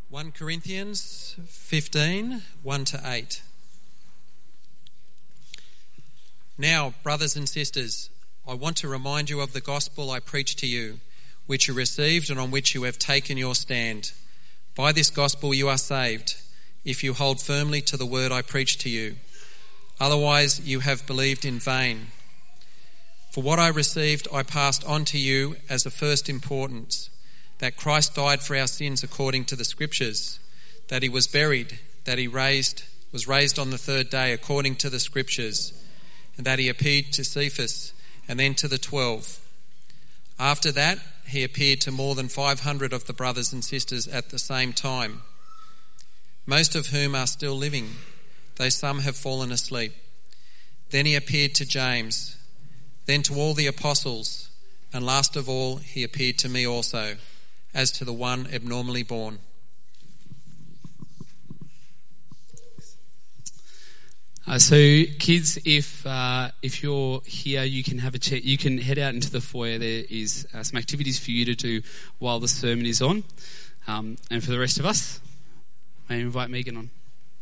1 Corinthians 15, 1-8. Now, brothers and sisters, I want to remind you of the gospel I preached to you, which you received and on which you have taken your stand. By this gospel you are saved, if you hold firmly to the word I preached to you. Otherwise you have believed in vain. For what I received I passed on to you as of first importance, that Christ died for our sins according to the Scriptures, that he was buried, that he was raised on the third day according to the Scriptures, and that he appeared to Cephas and then to the 12. After that, he appeared to more than 500 of the brothers and sisters at the same time, most of whom are still living, though some have fallen asleep. Then he appeared to James, then to all the apostles, and last of all he appeared to me also, as to the one abnormally born. So kids, if you're here, you can have a chat. You can head out into the foyer. There is some activities for you to do while the sermon is on. And for the rest of us, may I invite Megan on.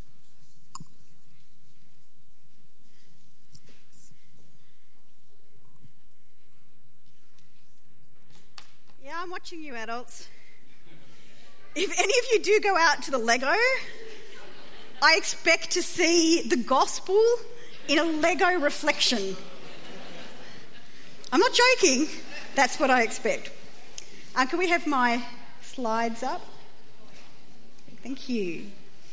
Yeah, I'm watching you adults. If any of you do go out to the Lego, I expect to see the gospel in a Lego reflection. I'm not joking. That's what I expect. Can we have my slides up? Thank you.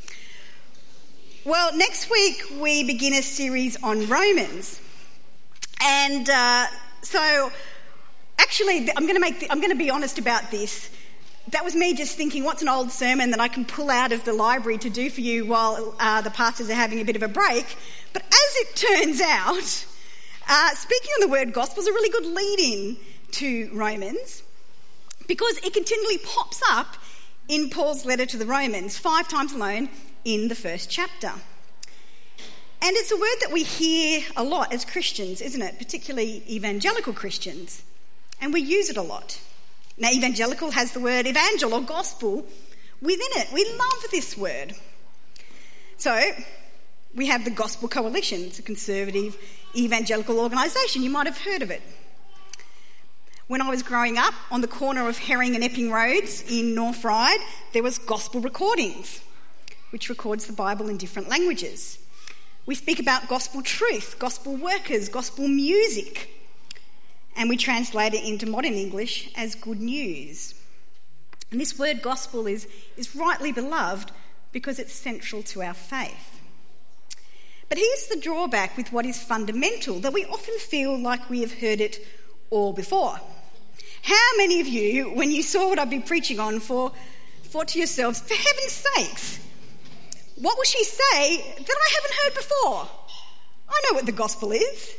Well, next week we begin a series on Romans. And so actually, I'm going to be honest about this. That was me just thinking, what's an old sermon that I can pull out of the library to do for you while the pastors are having a bit of a break? But as it turns out, speaking on the word gospel is a really good lead-in to Romans, because it continually pops up in Paul's letter to the Romans 5 times alone in the first chapter. And it's a word that we hear a lot as Christians, isn't it? Particularly evangelical Christians. And we use it a lot. Now, evangelical has the word evangel or gospel within it. We love this word. So, we have the Gospel Coalition. It's a conservative evangelical organisation. You might have heard of it. When I was growing up, on the corner of Herring and Epping Roads in North Ryde, there was Gospel Recordings, which records the Bible in different languages. We speak about gospel truth, gospel workers, gospel music, and we translate it into modern English as good news. And this word gospel is rightly beloved because it's central to our faith. But here's the drawback with what is fundamental, that we often feel like we have heard it all before. How many of you, when you saw what I'd been preaching on, thought to yourselves, for heaven's sakes, what will she say that I haven't heard before? I know what the gospel is.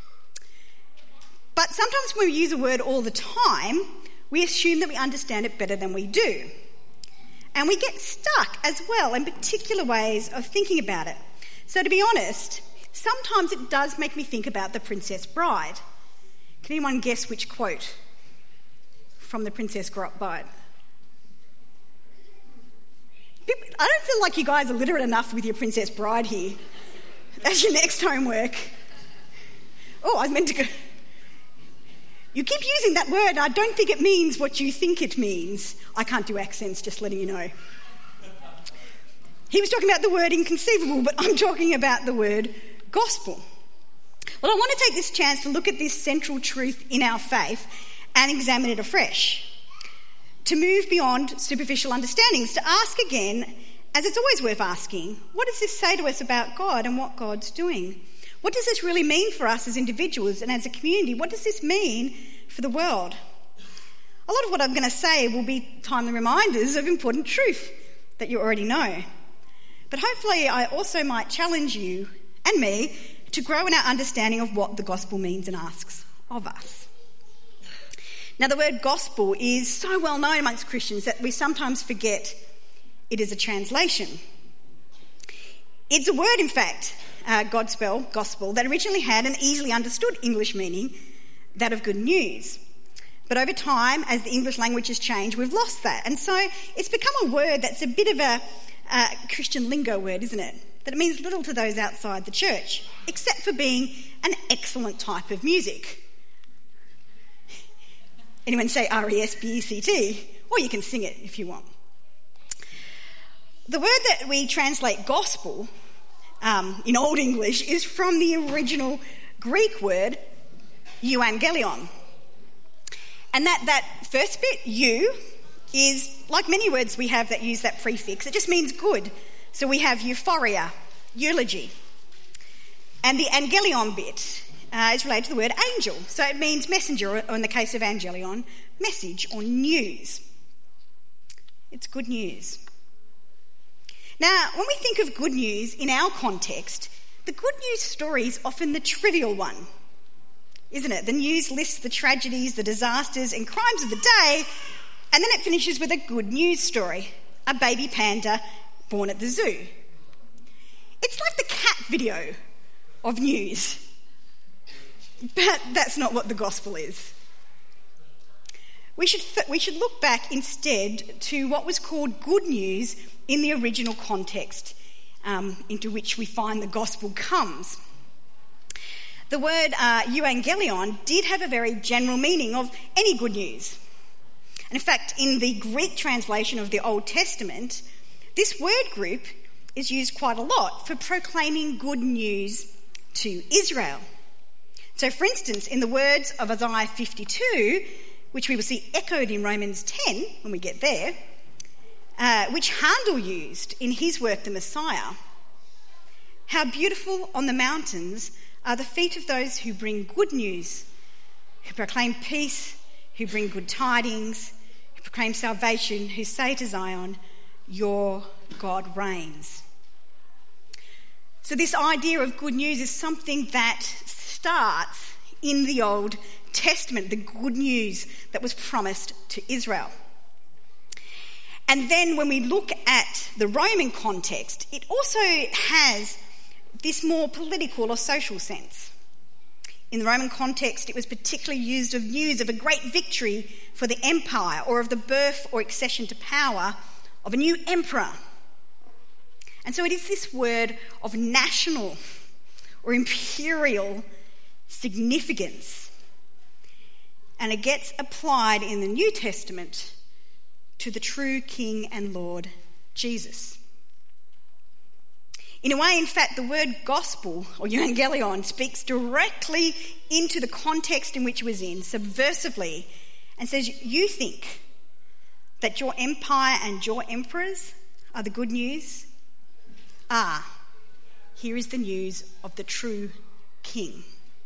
But sometimes when we use a word all the time, we assume that we understand it better than we do. And we get stuck as well in particular ways of thinking about it. So to be honest, sometimes it does make me think about The Princess Bride. Can anyone guess which quote from The Princess Bride? I don't feel like you guys are literate enough with your Princess Bride here. That's your next homework. Oh, I was meant to go... You keep using that word, and I don't think it means what you think it means. I can't do accents, just letting you know. He was talking about the word inconceivable, but I'm talking about the word gospel. Well, I want to take this chance to look at this central truth in our faith and examine it afresh. To move beyond superficial understandings, to ask again, as it's always worth asking, what does this say to us about God and what God's doing? What does this really mean for us as individuals and as a community? What does this mean for the world? A lot of what I'm going to say will be timely reminders of important truth that you already know. But hopefully I also might challenge you and me to grow in our understanding of what the gospel means and asks of us. Now, the word gospel is so well known amongst Christians that we sometimes forget it is a translation. It's a word, in fact, gospel, that originally had an easily understood English meaning, that of good news. But over time, as the English language has changed, we've lost that. And so it's become a word that's a bit of a Christian lingo word, isn't it? That it means little to those outside the church, except for being an excellent type of music. Anyone say R-E-S-P-E-C-T? Or you can sing it if you want. The word that we translate gospel in Old English is from the original Greek word euangelion. And that first bit, eu, is like many words we have that use that prefix. It just means good. So we have euphoria, eulogy. And the angelion bit is related to the word angel. So it means messenger, or in the case of angelion, message or news. It's good news. Now, when we think of good news in our context, the good news story is often the trivial one, isn't it? The news lists the tragedies, the disasters and crimes of the day, and then it finishes with a good news story, a baby panda born at the zoo. It's like the cat video of news. But that's not what the gospel is. We should look back instead to what was called good news in the original context into which we find the gospel comes. The word euangelion did have a very general meaning of any good news. And in fact, in the Greek translation of the Old Testament, this word group is used quite a lot for proclaiming good news to Israel. So, for instance, in the words of Isaiah 52, which we will see echoed in Romans 10 when we get there, which Handel used in his work, The Messiah, how beautiful on the mountains are the feet of those who bring good news, who proclaim peace, who bring good tidings, who proclaim salvation, who say to Zion, your God reigns. So this idea of good news is something that starts in the Old Testament, the good news that was promised to Israel. And then when we look at the Roman context, it also has this more political or social sense. In the Roman context, it was particularly used of news of a great victory for the empire or of the birth or accession to power of a new emperor. And so it is this word of national or imperial significance. And it gets applied in the New Testament to the true King and Lord, Jesus. In a way, in fact, the word gospel, or euangelion, speaks directly into the context in which it was in, subversively, and says, you think that your empire and your emperors are the good news? Here is the news of the true King.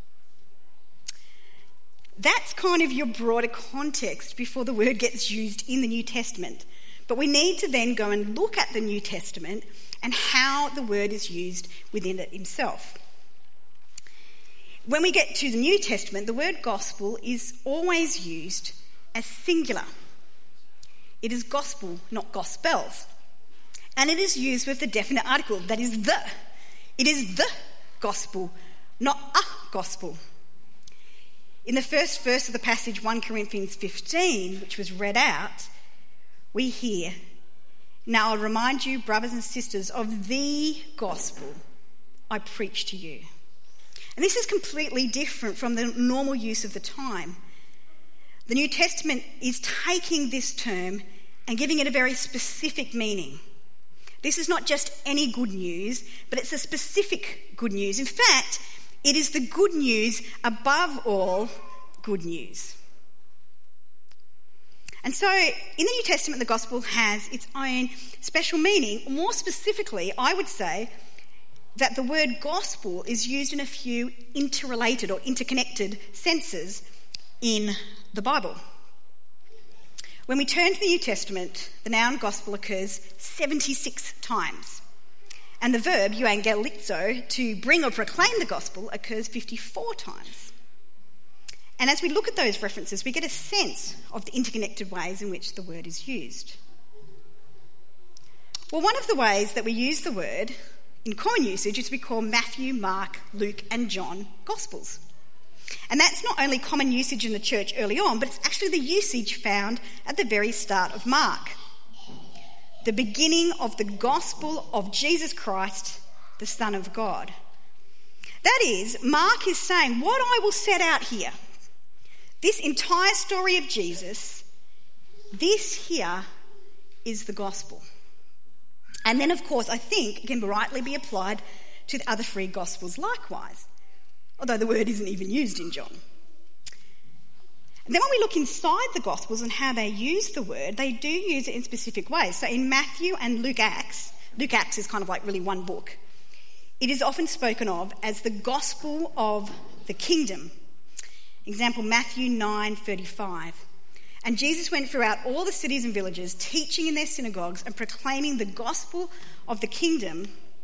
That's kind of your broader context before the word gets used in the New Testament. But we need to then go and look at the New Testament and how the word is used within it itself. When we get to the New Testament, the word gospel is always used as singular. It is gospel, not gospels. And it is used with the definite article, that is the. It is the gospel, not a gospel. In the first verse of the passage, 1 Corinthians 15, which was read out, we hear, now I'll remind you, brothers and sisters, of the gospel I preach to you. And this is completely different from the normal use of the time. The New Testament is taking this term and giving it a very specific meaning. This is not just any good news, but it's a specific good news. In fact, it is the good news above all good news. And so in the New Testament, the gospel has its own special meaning. More specifically, I would say that the word gospel is used in a few interrelated or interconnected senses in the Bible. When we turn to the New Testament, the noun gospel occurs 76 times. And the verb euangelizo, to bring or proclaim the gospel, occurs 54 times. And as we look at those references, we get a sense of the interconnected ways in which the word is used. Well, one of the ways that we use the word in common usage is we call Matthew, Mark, Luke and John Gospels. And that's not only common usage in the church early on, but it's actually the usage found at the very start of Mark. The beginning of the gospel of Jesus Christ, the Son of God. That is, Mark is saying, what I will set out here, this entire story of Jesus, this here is the gospel. And then, of course, I think it can rightly be applied to the other three gospels likewise, although the word isn't even used in John. And then when we look inside the gospels and how they use the word, they do use it in specific ways. So in Matthew and Luke Acts is kind of like really one book. It is often spoken of as the gospel of the kingdom. Example, Matthew 9:35. And Jesus went throughout all the cities and villages, teaching in their synagogues and proclaiming the gospel of the kingdom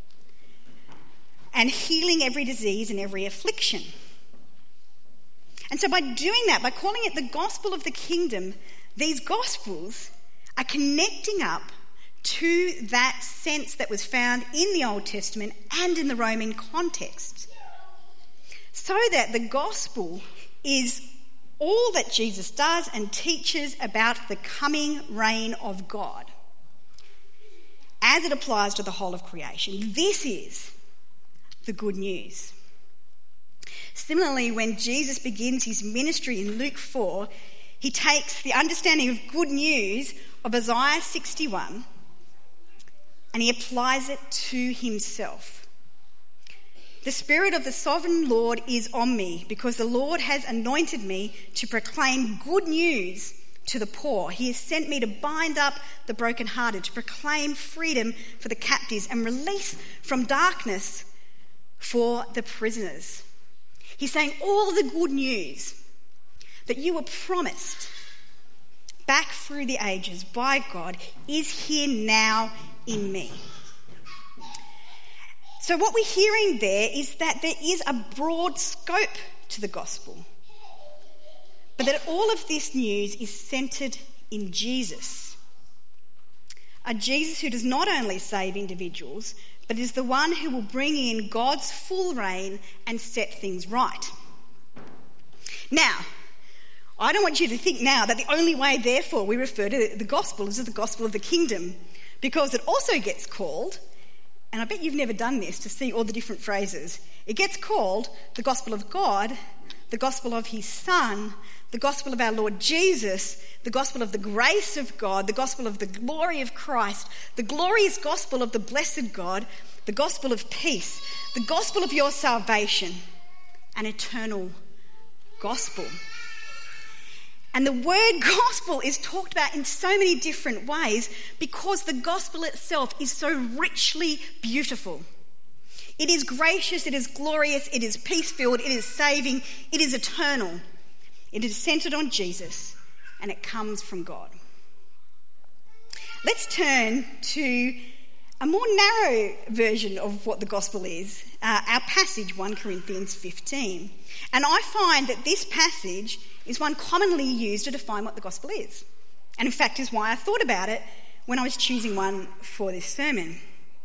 and healing every disease and every affliction. And so by doing that, by calling it the gospel of the kingdom, these gospels are connecting up to that sense that was found in the Old Testament and in the Roman context. So that the gospel is all that Jesus does and teaches about the coming reign of God as it applies to the whole of creation. This is the good news. Similarly, when Jesus begins his ministry in Luke 4, he takes the understanding of good news of Isaiah 61 and he applies it to himself. The Spirit of the Sovereign Lord is on me, because the Lord has anointed me to proclaim good news to the poor. He has sent me to bind up the brokenhearted, to proclaim freedom for the captives and release from darkness for the prisoners. He's saying all of the good news that you were promised back through the ages by God is here now in me. So what we're hearing there is that there is a broad scope to the gospel, but that all of this news is centred in Jesus. A Jesus who does not only save individuals, but is the one who will bring in God's full reign and set things right. Now, I don't want you to think now that the only way, therefore, we refer to the gospel is the gospel of the kingdom, because it also gets called, and I bet you've never done this to see all the different phrases, it gets called the gospel of God, the gospel of his Son, the gospel of our Lord Jesus, the gospel of the grace of God, the gospel of the glory of Christ, the glorious gospel of the blessed God, the gospel of peace, the gospel of your salvation, an eternal gospel. And the word gospel is talked about in so many different ways because the gospel itself is so richly beautiful. It is gracious, it is glorious, it is peace-filled, it is saving, it is eternal. It is centred on Jesus and it comes from God. Let's turn to a more narrow version of what the gospel is, our passage, 1 Corinthians 15. And I find that this passage is one commonly used to define what the gospel is. And in fact is why I thought about it when I was choosing one for this sermon.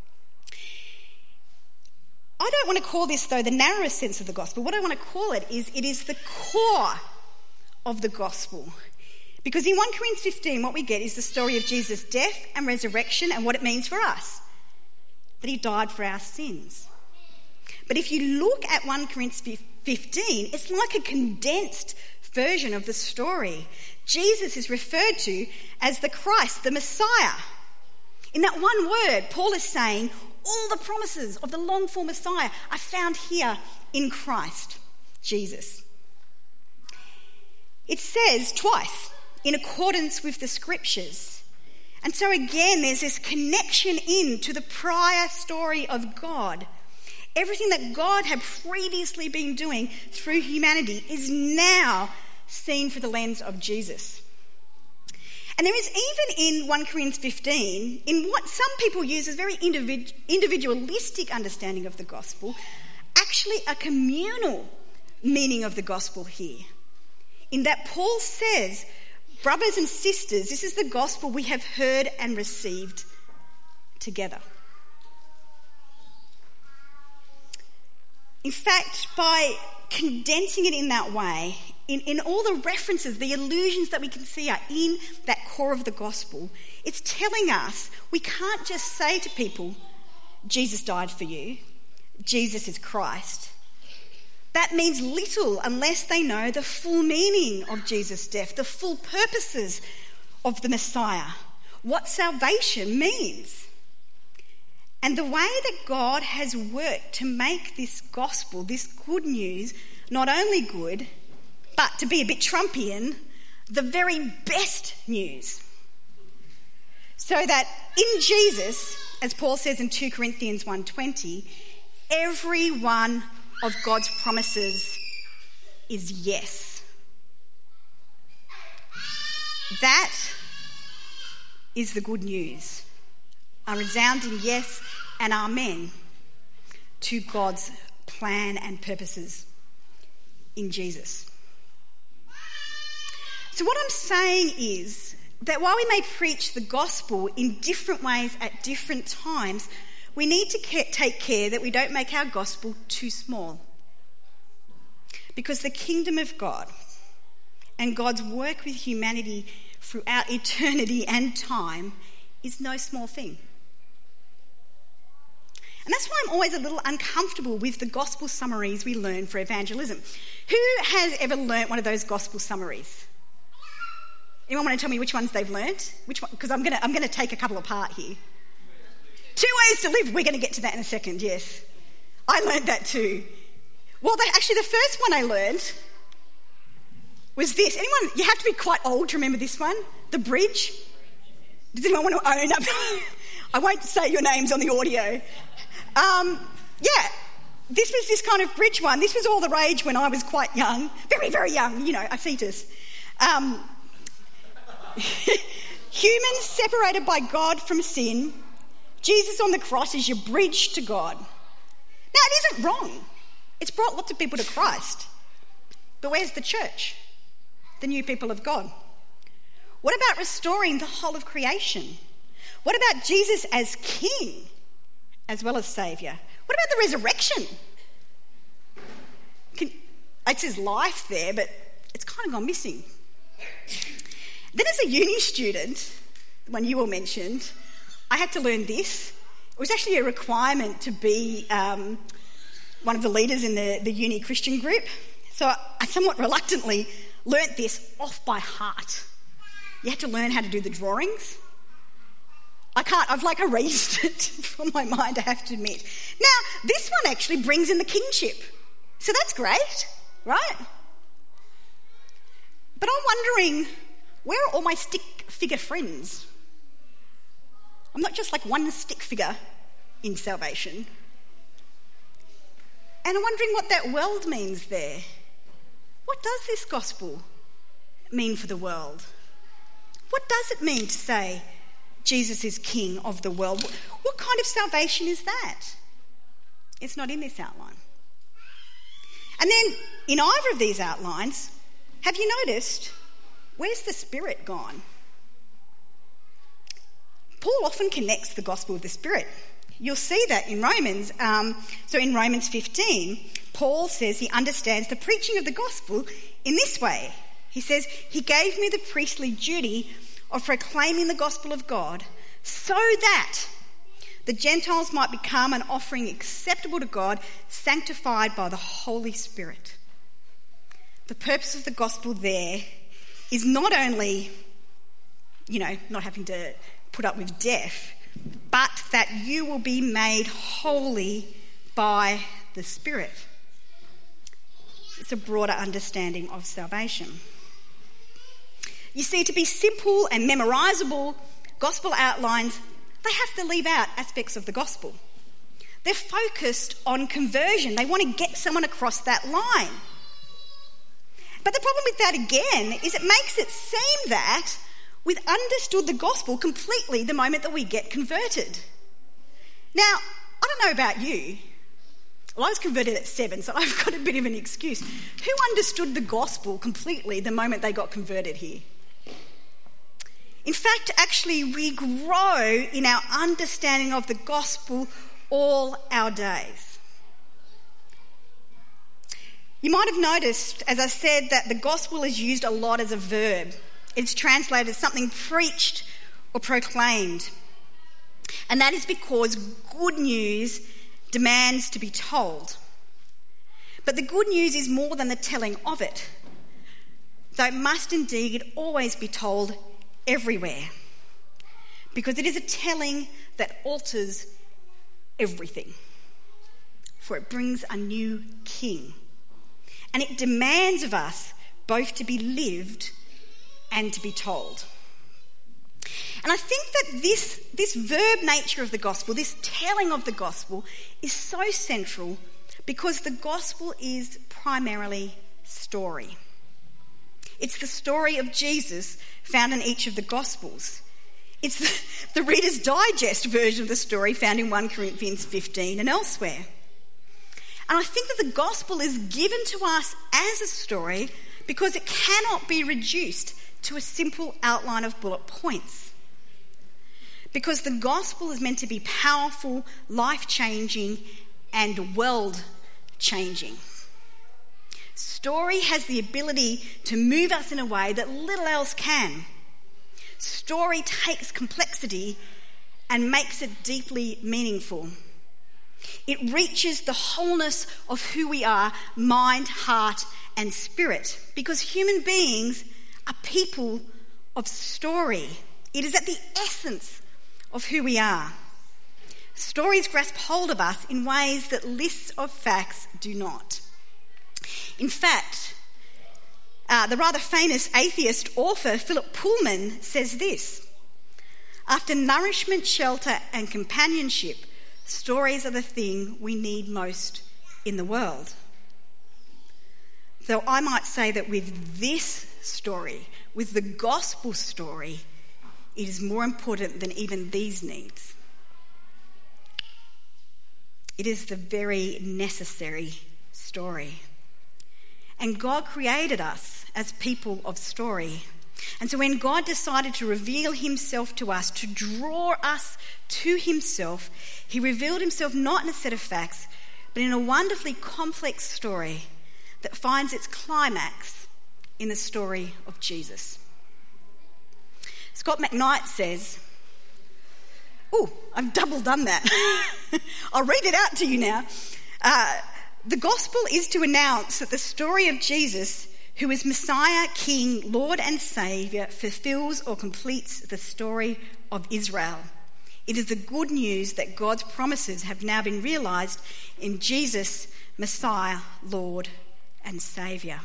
I don't want to call this, though, the narrowest sense of the gospel. What I want to call it is the core of the gospel. Because in 1 Corinthians 15, what we get is the story of Jesus' death and resurrection and what it means for us, that he died for our sins. But if you look at 1 Corinthians 15, it's like a condensed version of the story. Jesus is referred to as the Christ, the Messiah. In that one word, Paul is saying all the promises of the longed-for Messiah are found here in Christ, Jesus. It says twice, in accordance with the scriptures. And so again, there's this connection into the prior story of God. Everything that God had previously been doing through humanity is now seen through the lens of Jesus. And there is even in 1 Corinthians 15, in what some people use as very individualistic understanding of the gospel, actually a communal meaning of the gospel here. In that Paul says, brothers and sisters, this is the gospel we have heard and received together. In fact, by condensing it in that way, in all the references, the allusions that we can see are in that core of the gospel, it's telling us we can't just say to people, Jesus died for you, Jesus is Christ. That means little unless they know the full meaning of Jesus' death, the full purposes of the Messiah, what salvation means. And the way that God has worked to make this gospel, this good news, not only good, but to be a bit Trumpian, the very best news. So that in Jesus, as Paul says in 2 Corinthians 1:20, every one of God's promises is yes. That is the good news. A resounding yes and amen to God's plan and purposes in Jesus. So what I'm saying is that while we may preach the gospel in different ways at different times, we need to take care that we don't make our gospel too small. Because the kingdom of God and God's work with humanity throughout eternity and time is no small thing. And that's why I'm always a little uncomfortable with the gospel summaries we learn for evangelism. Who has ever learnt one of those gospel summaries? Anyone want to tell me which ones they've learnt? Which one? Because I'm going to take a couple apart here. 2 ways to live. We're going to get to that in a second, yes. I learnt that too. Well, actually, the first one I learnt was this. Anyone, you have to be quite old to remember this one. The bridge. Does anyone want to own up? I won't say your names on the audio. This was this kind of bridge one. This was all the rage when I was quite young. Very, very young, a fetus. Humans separated by God from sin. Jesus on the cross is your bridge to God. Now, it isn't wrong. It's brought lots of people to Christ. But where's the church? The new people of God. What about restoring the whole of creation? What about Jesus as King as well as Saviour? What about the resurrection? It says life there, but it's kind of gone missing. Then as a uni student, the one you all mentioned, I had to learn this. It was actually a requirement to be one of the leaders in the uni Christian group. So I somewhat reluctantly learnt this off by heart. You had to learn how to do the drawings. I've erased it from my mind, I have to admit. Now, this one actually brings in the kingship. So that's great, right? But I'm wondering, where are all my stick figure friends? I'm not just like one stick figure in salvation. And I'm wondering what that world means there. What does this gospel mean for the world? What does it mean to say Jesus is King of the world? What kind of salvation is that? It's not in this outline. And then in either of these outlines, have you noticed, where's the Spirit gone? Paul often connects the gospel with the Spirit. You'll see that in Romans. So in Romans 15, Paul says he understands the preaching of the gospel in this way. He says, he gave me the priestly duty of proclaiming the gospel of God so that the Gentiles might become an offering acceptable to God, sanctified by the Holy Spirit. The purpose of the gospel there is not only, not having to put up with death, but that you will be made holy by the Spirit. It's a broader understanding of salvation. You see, to be simple and memorisable, gospel outlines, they have to leave out aspects of the gospel. They're focused on conversion. They want to get someone across that line. But the problem with that, again, is it makes it seem that we've understood the gospel completely the moment that we get converted. Now, I don't know about you. Well, I was converted at 7, so I've got a bit of an excuse. Who understood the gospel completely the moment they got converted here? In fact, actually, we grow in our understanding of the gospel all our days. You might have noticed, as I said, that the gospel is used a lot as a verb. It's translated as something preached or proclaimed. And that is because good news demands to be told. But the good news is more than the telling of it, though it must indeed always be told everywhere, because it is a telling that alters everything, for it brings a new king. And it demands of us both to be lived and to be told. And I think that this verb nature of the gospel, this telling of the gospel, is so central because the gospel is primarily story. It's the story of Jesus found in each of the gospels. It's the Reader's Digest version of the story found in 1 Corinthians 15 and elsewhere. And I think that the gospel is given to us as a story because it cannot be reduced to a simple outline of bullet points. Because the gospel is meant to be powerful, life-changing, and world-changing. Story has the ability to move us in a way that little else can. Story takes complexity and makes it deeply meaningful. It reaches the wholeness of who we are, mind, heart, and spirit, because human beings are people of story. It is at the essence of who we are. Stories grasp hold of us in ways that lists of facts do not. In fact, the rather famous atheist author Philip Pullman says this: "After nourishment, shelter, and companionship, stories are the thing we need most in the world." Though I might say that with this story, with the gospel story, it is more important than even these needs. It is the very necessary story. And God created us as people of story. And so when God decided to reveal himself to us, to draw us to himself, he revealed himself not in a set of facts, but in a wonderfully complex story that finds its climax in the story of Jesus. Scott McKnight says, I've double done that. I'll read it out to you now. The gospel is to announce that the story of Jesus, who is Messiah, King, Lord and Saviour, fulfills or completes the story of Israel. It is the good news that God's promises have now been realised in Jesus, Messiah, Lord and Saviour.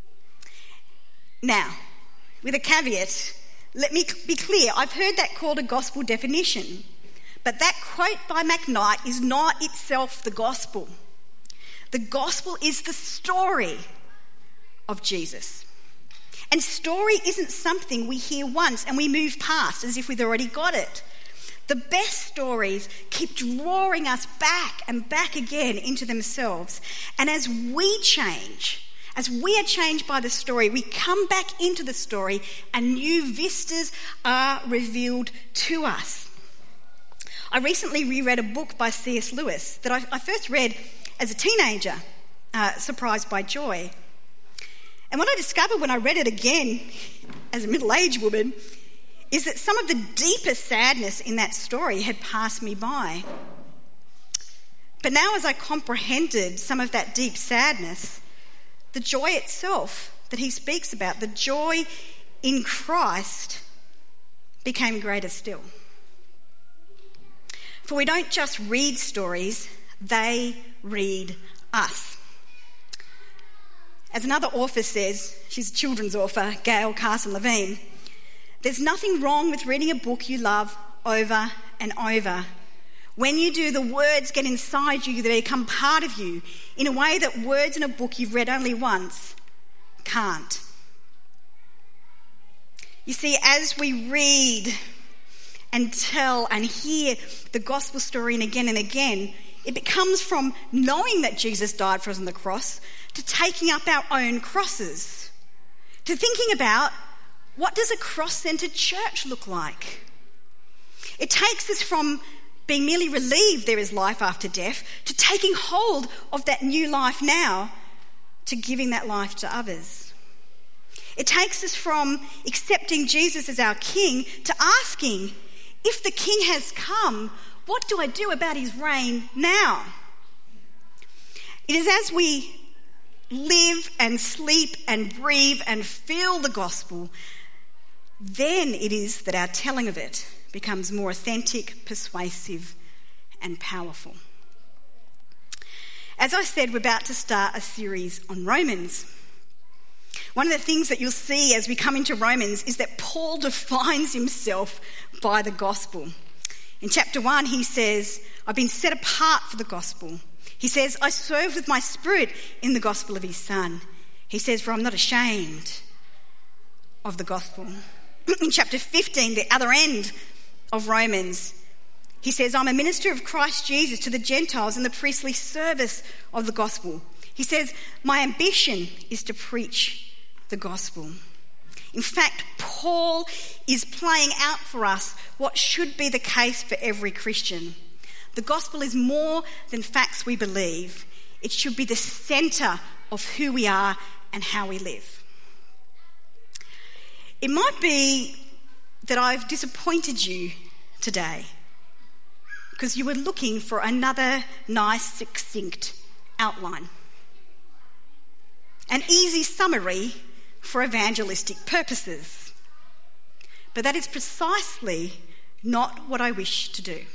Now, with a caveat, let me be clear. I've heard that called a gospel definition, but that quote by McKnight is not itself the gospel. The gospel is the story of Jesus. And story isn't something we hear once and we move past as if we've already got it. The best stories keep drawing us back and back again into themselves. And as we change, as we are changed by the story, we come back into the story and new vistas are revealed to us. I recently reread a book by C.S. Lewis that I first read as a teenager, Surprised by Joy. And what I discovered when I read it again as a middle-aged woman is that some of the deepest sadness in that story had passed me by. But now as I comprehended some of that deep sadness, the joy itself that he speaks about, the joy in Christ, became greater still. For we don't just read stories, they read us. As another author says, she's a children's author, Gail Carson Levine, there's nothing wrong with reading a book you love over and over. When you do, the words get inside you, they become part of you in a way that words in a book you've read only once can't. You see, as we read and tell and hear the gospel story and again, it becomes from knowing that Jesus died for us on the cross to taking up our own crosses, to thinking about what does a cross-centred church look like. It takes us from being merely relieved there is life after death to taking hold of that new life now to giving that life to others. It takes us from accepting Jesus as our King to asking, if the King has come, what do I do about his reign now? It is as we live and sleep and breathe and feel the gospel, then it is that our telling of it becomes more authentic, persuasive, and powerful. As I said, we're about to start a series on Romans. One of the things that you'll see as we come into Romans is that Paul defines himself by the gospel. In chapter 1, he says, I've been set apart for the gospel. He says, I serve with my spirit in the gospel of his Son. He says, for I'm not ashamed of the gospel. In chapter 15, the other end of Romans, he says, I'm a minister of Christ Jesus to the Gentiles in the priestly service of the gospel. He says, my ambition is to preach the gospel. In fact, Paul is playing out for us what should be the case for every Christian. The gospel is more than facts we believe. It should be the centre of who we are and how we live. It might be that I've disappointed you today because you were looking for another nice, succinct outline. An easy summary for evangelistic purposes. But that is precisely not what I wish to do.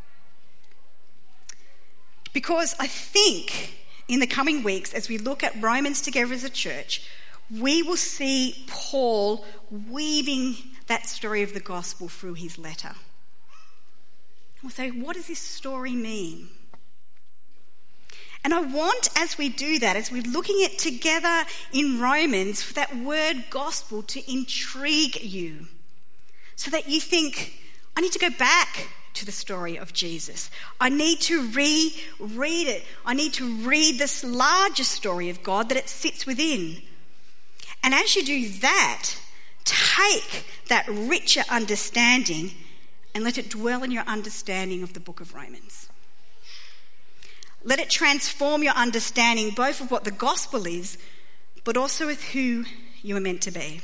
Because I think in the coming weeks, as we look at Romans together as a church, we will see Paul weaving that story of the gospel through his letter. We'll say, what does this story mean? And I want, as we do that, as we're looking at together in Romans, for that word gospel to intrigue you, so that you think, I need to go back to the story of Jesus. I need to reread it. I need to read this larger story of God that it sits within. And as you do that, take that richer understanding and let it dwell in your understanding of the book of Romans. Let it transform your understanding both of what the gospel is, but also with who you are meant to be.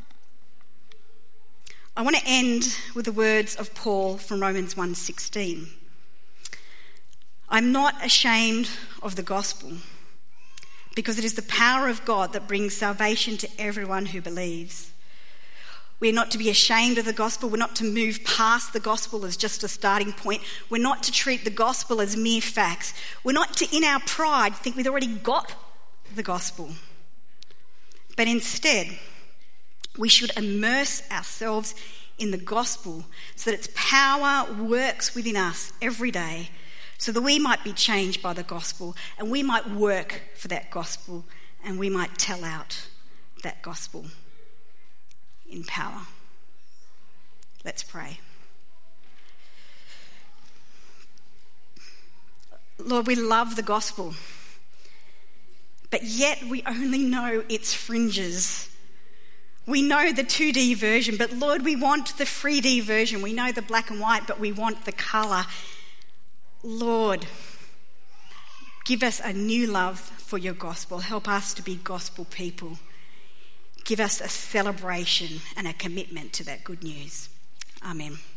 I want to end with the words of Paul from Romans 1:16. I'm not ashamed of the gospel, because it is the power of God that brings salvation to everyone who believes. We're not to be ashamed of the gospel. We're not to move past the gospel as just a starting point. We're not to treat the gospel as mere facts. We're not to, in our pride, think we've already got the gospel. But instead, we should immerse ourselves in the gospel so that its power works within us every day, so that we might be changed by the gospel and we might work for that gospel and we might tell out that gospel in power. Let's pray. Lord, we love the gospel, but yet we only know its fringes. We know the 2D version, but Lord, we want the 3D version. We know the black and white, but we want the colour. Lord, give us a new love for your gospel. Help us to be gospel people. Give us a celebration and a commitment to that good news. Amen.